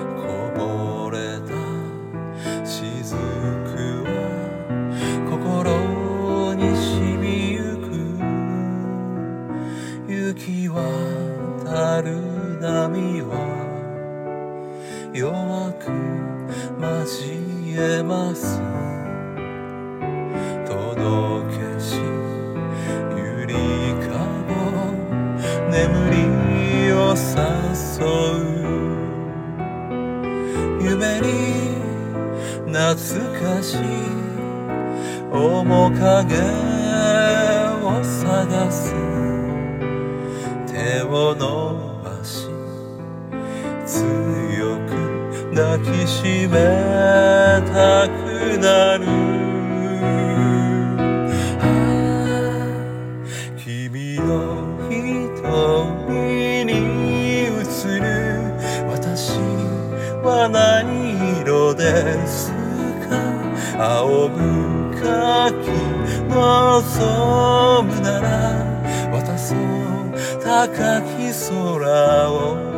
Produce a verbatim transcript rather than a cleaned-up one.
こぼれた雫は心に染みゆく。行き渡る波は弱く交えます。届けしゆりかご眠りを誘う。夢に懐かしい面影を探す。手を伸ばし強く抱きしめたくなる。君の瞳に映る私は何色ですか。青深き望むなら渡そう高き空を。